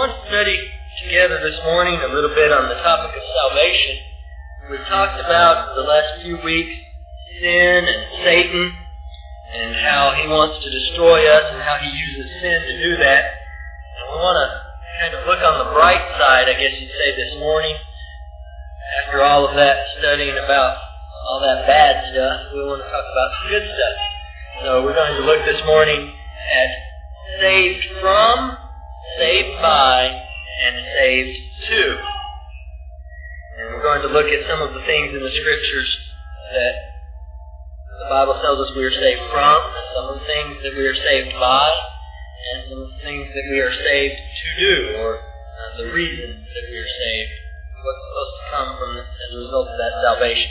want to study together this morning a little bit on the topic of salvation. We've talked about the last few weeks sin and Satan and how he wants to destroy us and how he uses sin to do that. And we want to kind of look on the bright side, I guess you'd say, this morning. After all of that studying about all that bad stuff, we want to talk about the good stuff. So we're going to look this morning at saved from, saved by, and saved to. And we're going to look at some of the things in the Scriptures that the Bible tells us we are saved from, some of the things that we are saved by, and some of the things that we are saved to do, or the reason that we are saved, what's supposed to come from as a result of that salvation.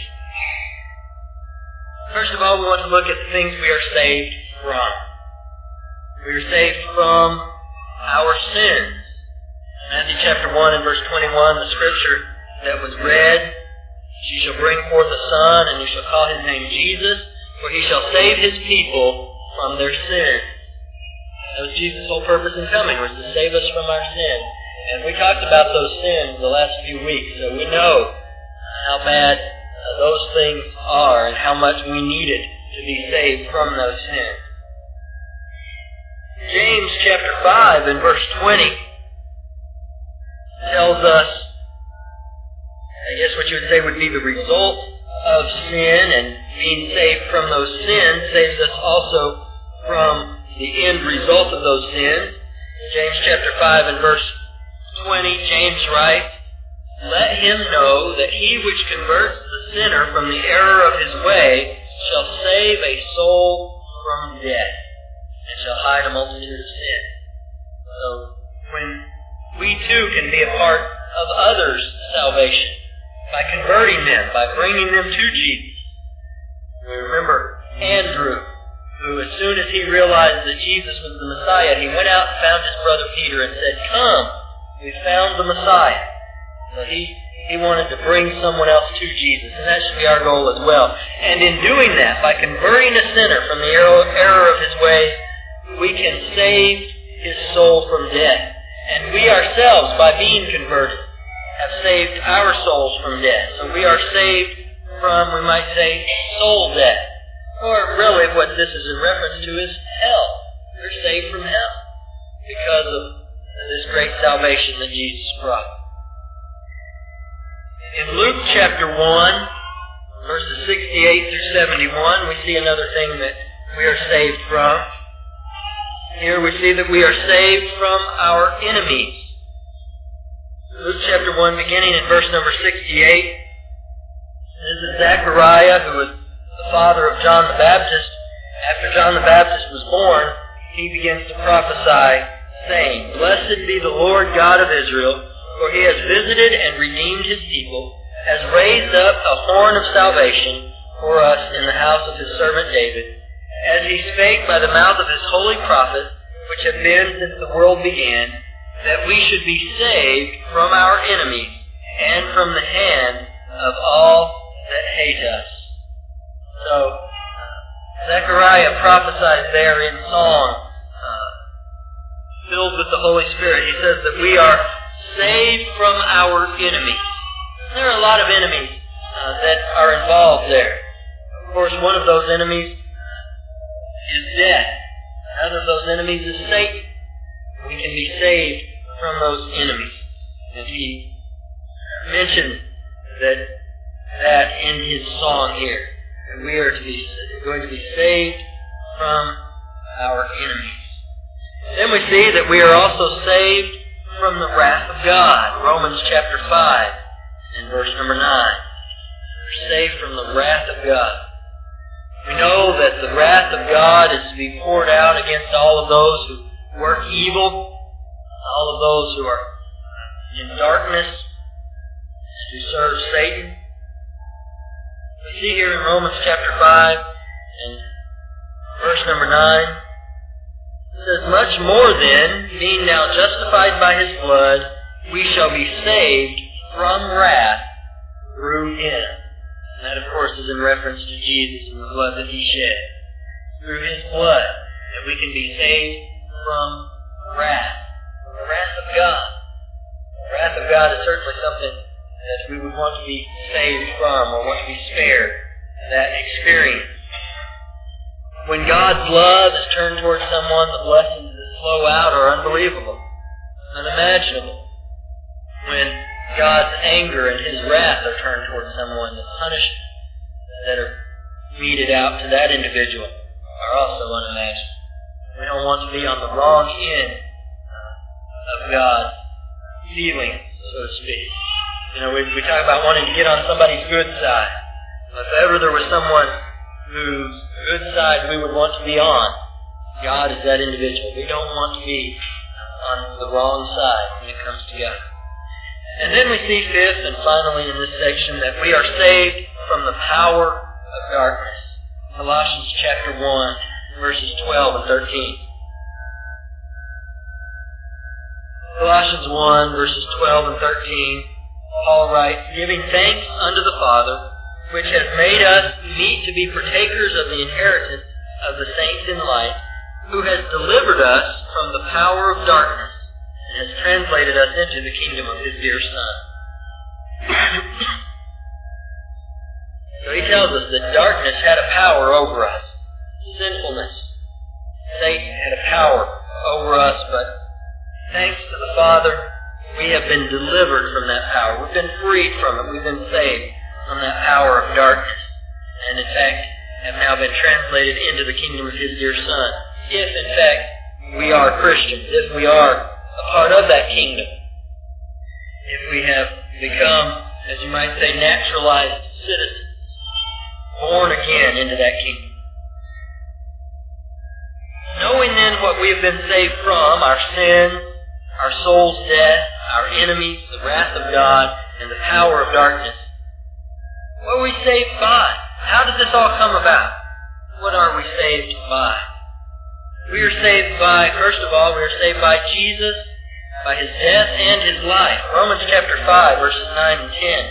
First of all, we want to look at the things we are saved from. We are saved from our sins. Matthew chapter 1 and verse 21, the Scripture that was read, "You shall bring forth a son, and you shall call his name Jesus, for he shall save his people from their sins." That was Jesus' whole purpose in coming, was to save us from our sins. And we talked about those sins the last few weeks, so we know how bad those things are and how much we needed to be saved from those sins. James chapter 5 and verse 20 tells us, I guess what you would say would be the result of sin, and being saved from those sins saves us also from the end result of those sins. James chapter 5 and verse 20, James writes, "Let him know that he which converts the sinner from the error of his way shall save a soul from death, and shall hide a multitude of sins." So, when we too can be a part of others' salvation, by converting them, by bringing them to Jesus. We remember Andrew, who as soon as he realized that Jesus was the Messiah, he went out and found his brother Peter and said, "Come, we found the Messiah." So he wanted to bring someone else to Jesus, and that should be our goal as well. And in doing that, by converting a sinner from the error of his way, we can save his soul from death. And we ourselves, by being converted, have saved our souls from death. So we are saved from, we might say, soul death. Or really what this is in reference to is hell. We're saved from hell because of this great salvation that Jesus brought. In Luke chapter 1, verses 68 through 71, we see another thing that we are saved from. Here we see that we are saved from our enemies. Luke chapter 1, beginning in verse number 68, this is Zechariah, who was the father of John the Baptist. After John the Baptist was born, he begins to prophesy, saying, "Blessed be the Lord God of Israel, for he has visited and redeemed his people, has raised up a horn of salvation for us in the house of his servant David, as he spake by the mouth of his holy prophets, which have been since the world began, that we should be saved from our enemies and from the hand of all that hate us." So, Zechariah prophesies there in song, filled with the Holy Spirit. He says that we are saved from our enemies. There are a lot of enemies that are involved there. Of course, one of those enemies is death. Another of those enemies is Satan. We can be saved from those enemies. And he mentioned that in his song here. And we are going to be saved from our enemies. Then we see that we are also saved from the wrath of God. Romans chapter 5 and verse number 9. We're saved from the wrath of God. We know that the wrath of God is to be poured out against all of those who work evil, all of those who are in darkness, and who serve Satan. We see here in Romans chapter 5 and verse number 9, it says, "Much more then, being now justified by his blood, we shall be saved from wrath through him." And that, of course, is in reference to Jesus and the blood that he shed. Through his blood, that we can be saved from wrath, the wrath of God. God is certainly something that we would want to be saved from or want to be spared that experience. When God's love is turned towards someone, the blessings that flow out are unbelievable, unimaginable. When God's anger and His wrath are turned towards someone, the punishments that are meted out to that individual are also unimaginable. We don't want to be on the wrong end of God's feelings, so to speak. We talk about wanting to get on somebody's good side. If ever there was someone whose good side we would want to be on, God is that individual. We don't want to be on the wrong side when it comes to God. And then we see fifth and finally in this section that we are saved from the power of darkness. Colossians chapter 1, verses 12 and 13. Colossians 1, verses 12 and 13, Paul writes, "Giving thanks unto the Father, which has made us meet to be partakers of the inheritance of the saints in light, who has delivered us from the power of darkness, and has translated us into the kingdom of His dear Son." So he tells us that darkness had a power over us. Sinfulness. Satan had a power over us, but thanks to the Father, we have been delivered from that power. We've been freed from it. We've been saved from that power of darkness. And in fact, have now been translated into the kingdom of His dear Son. If in fact we are Christians, if we are a part of that kingdom, if we have become, as you might say, naturalized citizens, born again into that kingdom. Knowing then what we have been saved from, our sins, our soul's death, our enemies, the wrath of God, and the power of darkness, what are we saved by? How did this all come about? What are we saved by? We are saved by, first of all, we are saved by Jesus, by His death and His life. Romans chapter 5, verses 9 and 10.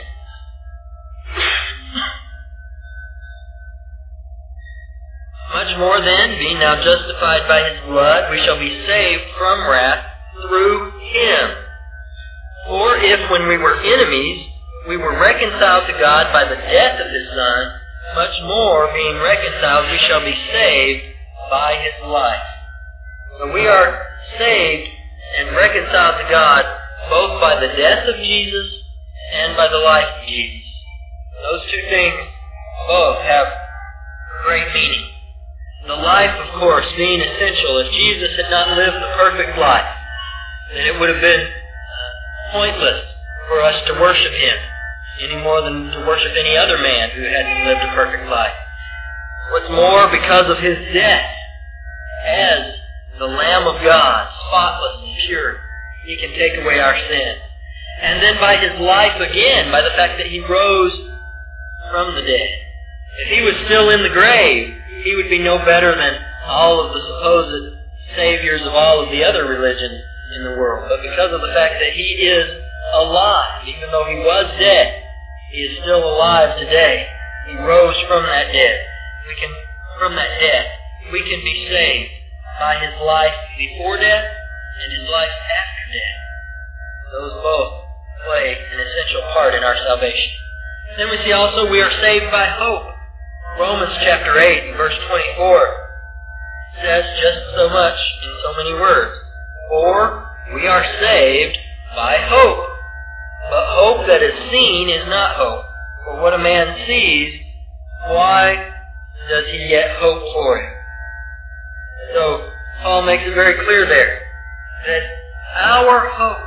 Much more then, being now justified by His blood, we shall be saved from wrath through Him. For if when we were enemies, we were reconciled to God by the death of His Son, much more, being reconciled, we shall be saved by His life. So we are saved and reconciled to God both by the death of Jesus and by the life of Jesus. Those two things both have great meaning. The life, of course, being essential. If Jesus had not lived the perfect life, then it would have been pointless for us to worship Him, any more than to worship any other man who hadn't lived a perfect life. What's more, because of His death, as the Lamb of God, spotless and pure, He can take away our sin. And then by His life again, by the fact that He rose from the dead. If He was still in the grave, He would be no better than all of the supposed saviors of all of the other religions in the world. But because of the fact that He is alive, even though He was dead, He is still alive today. He rose from that death. From that death, we can be saved by His life before death and His life after death. Those both play an essential part in our salvation. Then we see also we are saved by hope. Romans chapter 8, verse 24 says just so much in so many words. For we are saved by hope. But hope that is seen is not hope. For what a man sees, why does he yet hope for it? So Paul makes it very clear there that our hope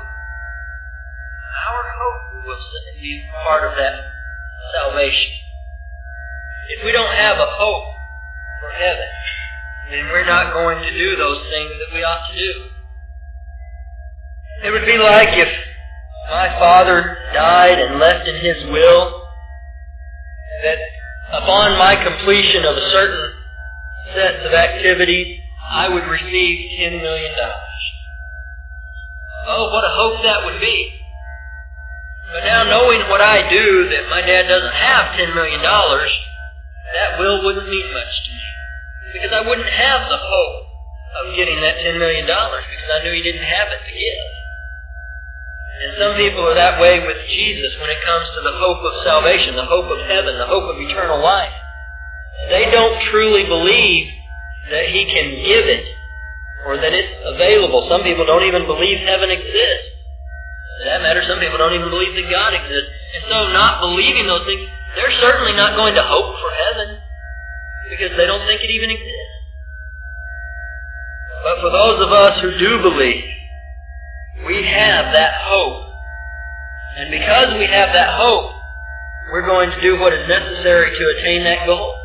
will be part of that salvation. If we don't have a hope for heaven, then we're not going to do those things that we ought to do. It would be like if my father died and left in his will that upon my completion of a certain set of activities, I would receive $10 million. Oh, what a hope that would be. But now knowing what I do, that my dad doesn't have $10 million, that will wouldn't mean much to me. Because I wouldn't have the hope of getting that $10 million because I knew he didn't have it to give. And Some people are that way with Jesus when it comes to the hope of salvation, the hope of heaven, the hope of eternal life. They don't truly believe that He can give it or that it's available. Some people don't even believe heaven exists. For that matter, some people don't even believe that God exists. And so not believing those things, they're certainly not going to hope for heaven because they don't think it even exists. But for those of us who do believe, we have that hope. And because we have that hope, we're going to do what is necessary to attain that goal.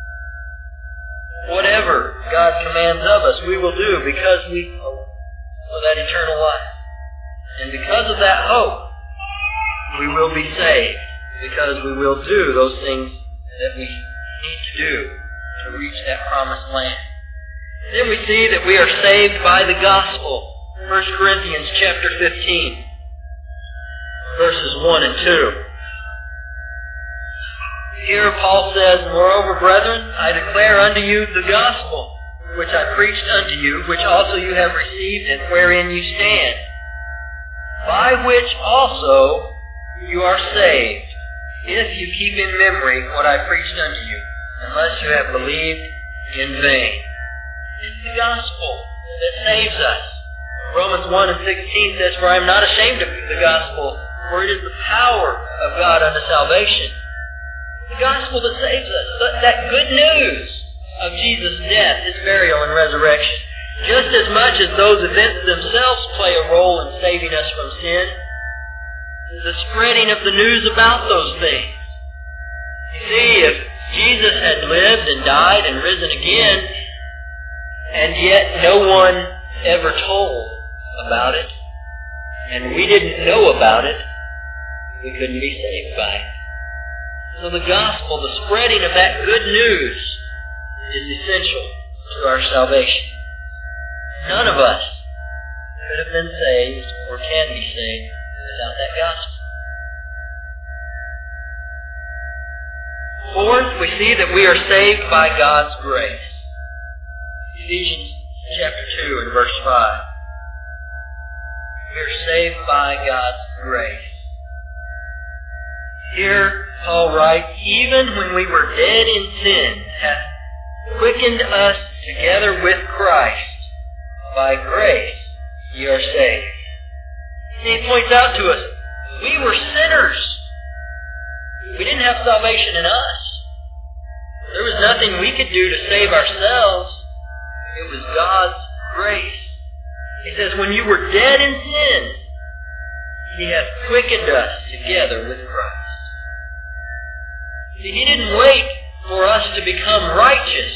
Whatever God commands of us, we will do because we hope for that eternal life. And because of that hope, we will be saved because we will do those things that we need to do to reach that promised land. Then we see that we are saved by the gospel. 1 Corinthians chapter 15, verses 1 and 2. Here Paul says, Moreover, brethren, I declare unto you the gospel, which I preached unto you, which also you have received, and wherein you stand, by which also you are saved, if you keep in memory what I preached unto you, unless you have believed in vain. It's the gospel that saves us. Romans 1 and 16 says, For I am not ashamed of the gospel, for it is the power of God unto salvation. The gospel that saves us. That good news of Jesus' death, His burial, and resurrection. Just as much as those events themselves play a role in saving us from sin, the spreading of the news about those things. You see, if Jesus had lived and died and risen again, and yet no one ever told about it, and we didn't know about it, we couldn't be saved by it. So the gospel, the spreading of that good news, is essential to our salvation. None of us could have been saved or can be saved without that gospel. Fourth, we see that we are saved by God's grace. Ephesians chapter 2 and verse 5. We are saved by God's grace. Here, Paul writes, Even when we were dead in sin, hath quickened us together with Christ. By grace ye are saved. He points out to us, we were sinners. We didn't have salvation in us. There was nothing we could do to save ourselves. It was God's grace. He says, when you were dead in sin, He hath quickened us together with Christ. See, He didn't wait for us to become righteous.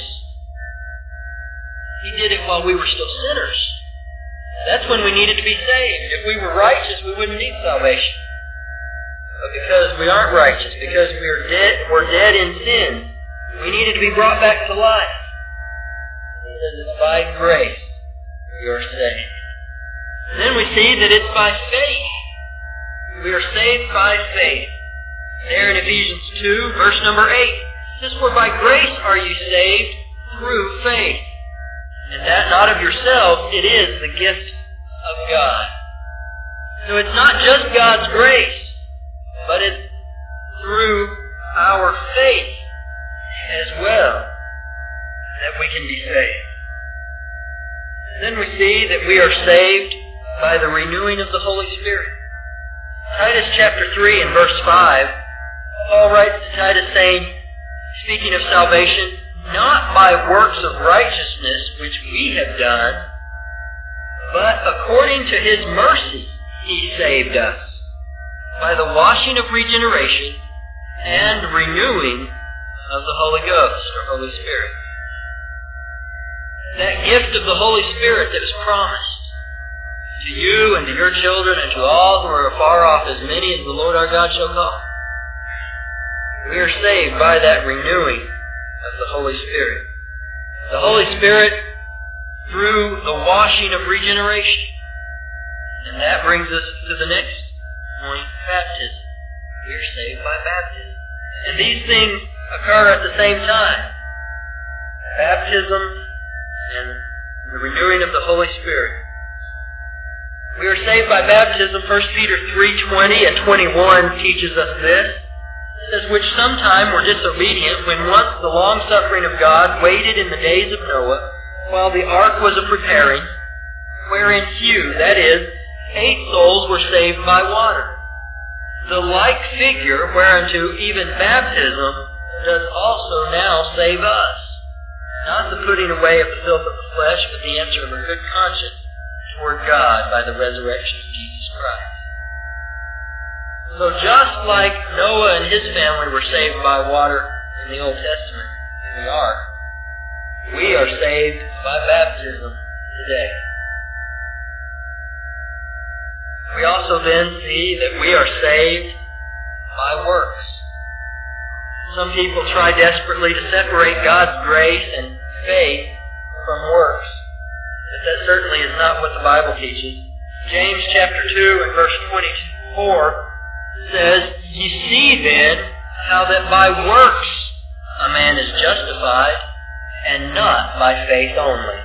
He did it while we were still sinners. That's when we needed to be saved. If we were righteous, we wouldn't need salvation. But because we aren't righteous, because we're dead in sin, we needed to be brought back to life. He says it's by grace we are saved. And then we see that it's by faith. We are saved by faith. There in Ephesians 2, verse number 8, it says, For by grace are you saved through faith. And that not of yourselves, it is the gift of God. So it's not just God's grace, but it's through our faith as well that we can be saved. And then we see that we are saved by the renewing of the Holy Spirit. Titus chapter 3 and verse 5, Paul writes to Titus saying, speaking of salvation, not by works of righteousness which we have done, but according to His mercy He saved us, by the washing of regeneration and renewing of the Holy Ghost, or Holy Spirit. That gift of the Holy Spirit that is promised to you and to your children and to all who are afar off, as many as the Lord our God shall call. We are saved by that renewing of the Holy Spirit. The Holy Spirit through the washing of regeneration. And that brings us to the next point, baptism. We are saved by baptism. And these things occur at the same time. Baptism and the renewing of the Holy Spirit. We are saved by baptism. 1 Peter 3:20 and 21 teaches us this. It says, which sometime were disobedient when once the long-suffering of God waited in the days of Noah, while the ark was a-preparing, wherein few, that is, 8 souls were saved by water. The like figure whereunto even baptism does also now save us, not the putting away of the filth of the flesh, but the answer of a good conscience toward God by the resurrection of Jesus Christ. So just like Noah and his family were saved by water in the Old Testament, in the ark, we are saved by baptism today. We also then see that we are saved by works. Some people try desperately to separate God's grace and faith from works. But that certainly is not what the Bible teaches. James chapter 2 and verse 24 says, ye see then how that by works a man is justified, and not by faith only.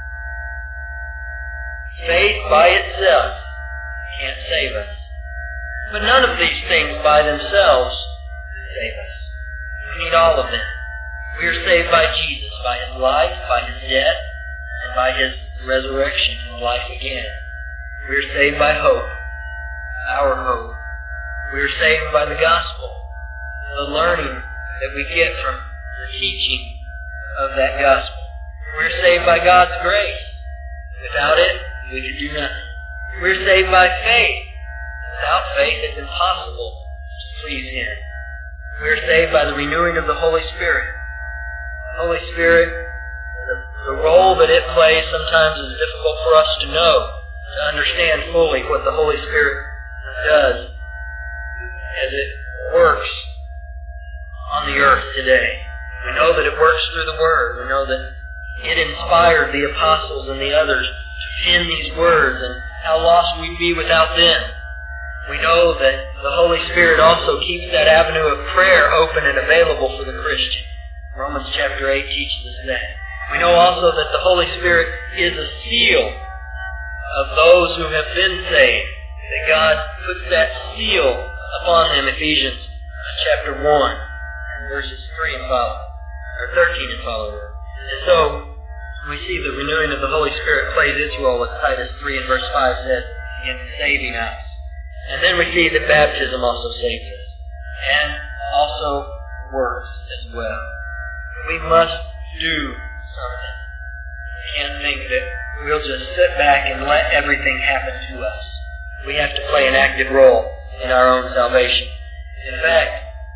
Faith by itself can't save us. But none of these things by themselves save us. We need all of them. We are saved by Jesus, by His life, by His death, and by His resurrection and life again. We are saved by hope, our hope. We are saved by the gospel, the learning that we get from the teaching of that gospel. We are saved by God's grace. Without it, we could do nothing. We are saved by faith. Without faith, it's impossible to please Him. We are saved by the renewing of the Holy Spirit. The Holy Spirit, the role that it plays sometimes is difficult for us to know, to understand fully what the Holy Spirit does as it works on the earth today. We know that it works through the Word. We know that it inspired the apostles and the others to pen these words, and how lost we'd be without them. We know that the Holy Spirit also keeps that avenue of prayer open and available for the Christian. Romans chapter 8 teaches us that. We know also that the Holy Spirit is a seal of those who have been saved, that God puts that seal upon them, Ephesians chapter 1, verses 3 and following, or 13 and following. And so, we see the renewing of the Holy Spirit plays its role, as Titus 3 and verse 5 says, in saving us. And then we see that baptism also saves us, and also works as well. We must do something. We can't think that we'll just sit back and let everything happen to us. We have to play an active role in our own salvation. In fact,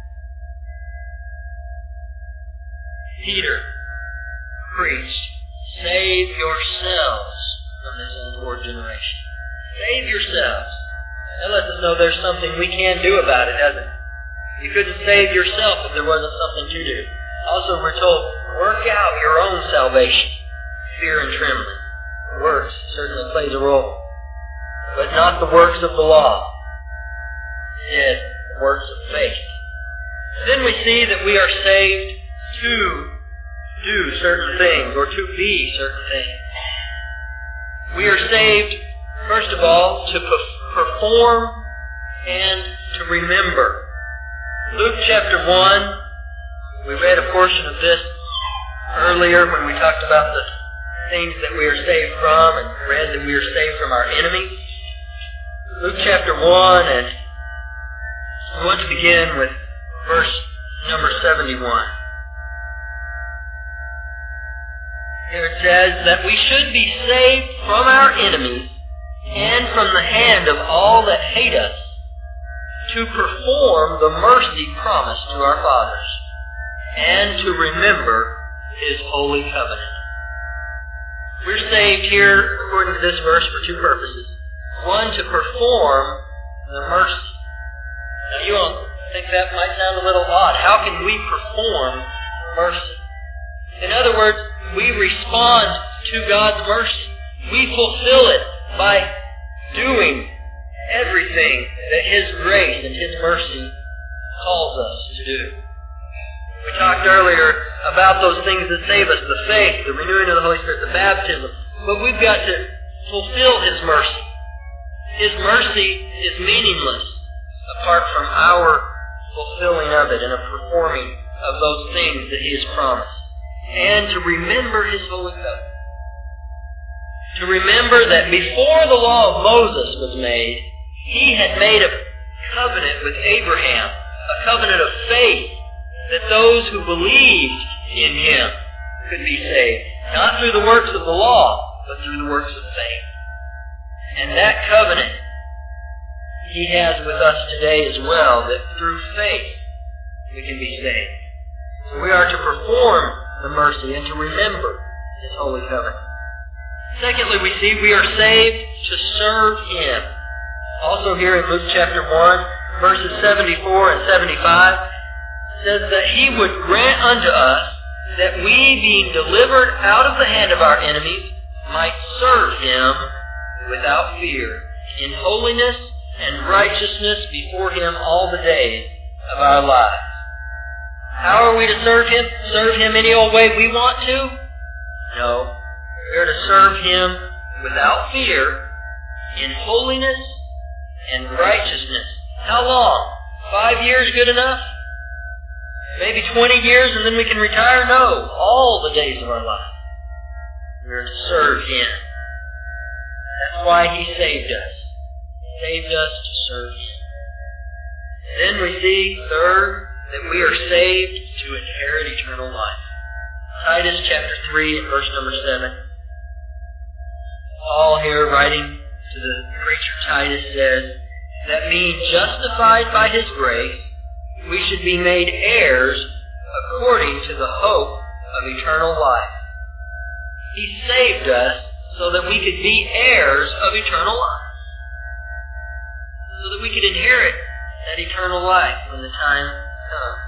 Peter preached, save yourselves from this untoward generation. Save yourselves. That lets us know there's something we can do about it, doesn't it? You couldn't save yourself if there wasn't something to do. Also, we're told, work out your own salvation, fear and trembling. Works certainly plays a role, but not the works of the law. Instead, works of faith. Then we see that we are saved to do certain things, or to be certain things. We are saved, first of all, to perform and to remember. Luke chapter 1, we read a portion of this earlier when we talked about the things that we are saved from, and read that we are saved from our enemies. Luke chapter 1, and I want to begin with verse number 71. Here it says that we should be saved from our enemies and from the hand of all that hate us, to perform the mercy promised to our fathers, and to remember His holy covenant. We're saved here, according to this verse, for 2 purposes. One, to perform the mercy. Now, you all think that might sound a little odd. How can we perform mercy? In other words, we respond to God's mercy. We fulfill it by doing everything that His grace and His mercy calls us to do. We talked earlier about those things that save us, the faith, the renewing of the Holy Spirit, the baptism. But we've got to fulfill His mercy. His mercy is meaningless apart from our fulfilling of it and a performing of those things that He has promised. And to remember His holy covenant. To remember that before the law of Moses was made, He had made a covenant with Abraham, a covenant of faith, that those who believed in Him could be saved. Not through the works of the law, but through the works of faith. And that covenant He has with us today as well, that through faith we can be saved. So we are to perform the mercy and to remember His holy covenant. Secondly, we see we are saved to serve Him. Also here in Luke chapter 1, verses 74 and 75, says that He would grant unto us that we, being delivered out of the hand of our enemies, might serve Him without fear, in holiness and righteousness before Him all the days of our lives. How are we to serve Him? Serve Him any old way we want to? No. We are to serve Him without fear, in holiness and righteousness. How long? 5 years good enough? Maybe 20 years and then we can retire? No. All the days of our life. We are to serve Him. That's why He saved us. He saved us to serve Him. Then we see, third, that we are saved to inherit eternal life. Titus chapter 3 and verse number 7. Paul here, writing to the preacher Titus, says that being justified by His grace, we should be made heirs according to the hope of eternal life. He saved us so that we could be heirs of eternal life. So that we could inherit that eternal life when the time comes.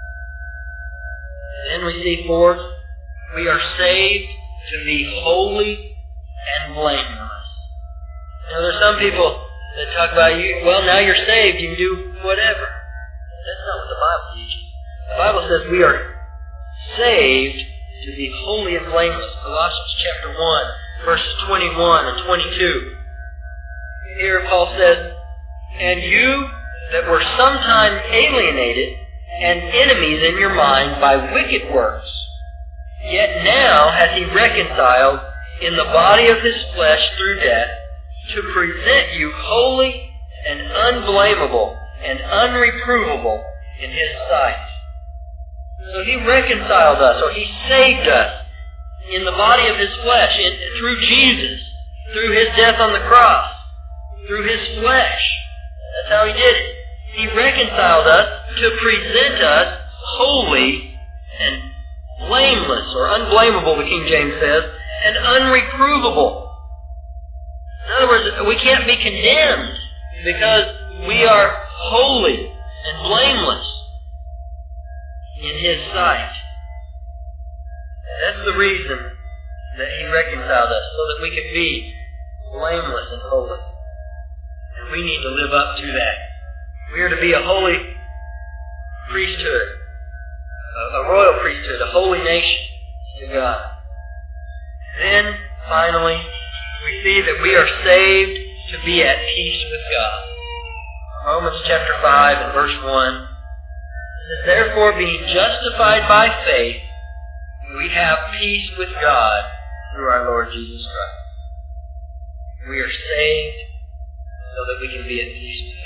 Then we see fourth, we are saved to be holy and blameless. Now there's some people that talk about, now you're saved, you can do whatever. That's not what the Bible teaches. The Bible says we are saved to be holy and blameless. Colossians chapter 1, verses 21 and 22. Here Paul says, and you that were sometime alienated and enemies in your mind by wicked works, yet now hath He reconciled in the body of His flesh through death, to present you holy and unblameable and unreprovable in His sight. So He reconciled us, or He saved us in the body of His flesh, through Jesus, through His death on the cross, through His flesh. That's how He did it. He reconciled us to present us holy and blameless, or unblameable, the King James says, and unreprovable. In other words, we can't be condemned because we are holy and blameless in His sight. That's the reason that He reconciled us, so that we could be blameless and holy. And we need to live up to that. We are to be a holy priesthood, a royal priesthood, a holy nation to God. Then, finally, we see that we are saved to be at peace with God. Romans chapter 5 and verse 1 says, therefore, being justified by faith, we have peace with God through our Lord Jesus Christ. We are saved so that we can be at peace with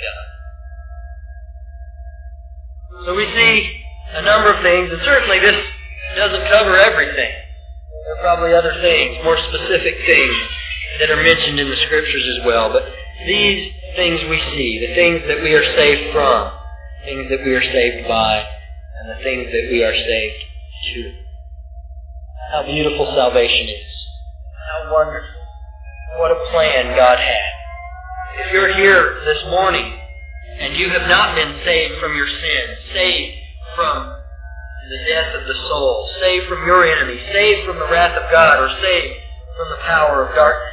God. So we see a number of things, and certainly this doesn't cover everything. There are probably other things, more specific things, that are mentioned in the Scriptures as well. But these things we see, the things that we are saved from, things that we are saved by, and the things that we are saved to. How beautiful salvation is. How wonderful. What a plan God had. If you're here this morning and you have not been saved from your sins, saved from the death of the soul, saved from your enemies, saved from the wrath of God, or saved from the power of darkness,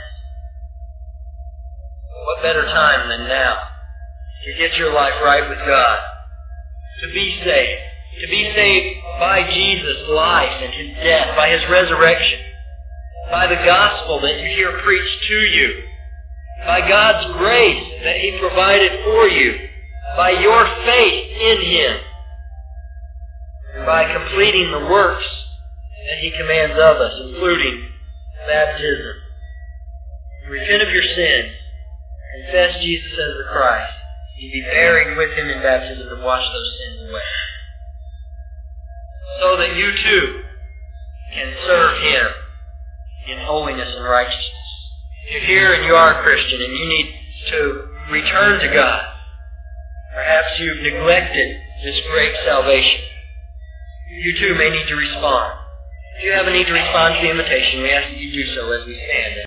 what better time than now to get your life right with God, to be saved by Jesus' life and His death, by His resurrection, by the gospel that you hear preached to you, by God's grace that He provided for you, by your faith in Him, and by completing the works that He commands of us, including baptism. Repent of your sins, confess Jesus as the Christ, and be buried with Him in baptism to wash those sins away, so that you too can serve Him in holiness and righteousness. If you're here and you are a Christian and you need to return to God, perhaps you've neglected this great salvation, you too may need to respond. If you have a need to respond to the invitation, we ask that you do so as we stand.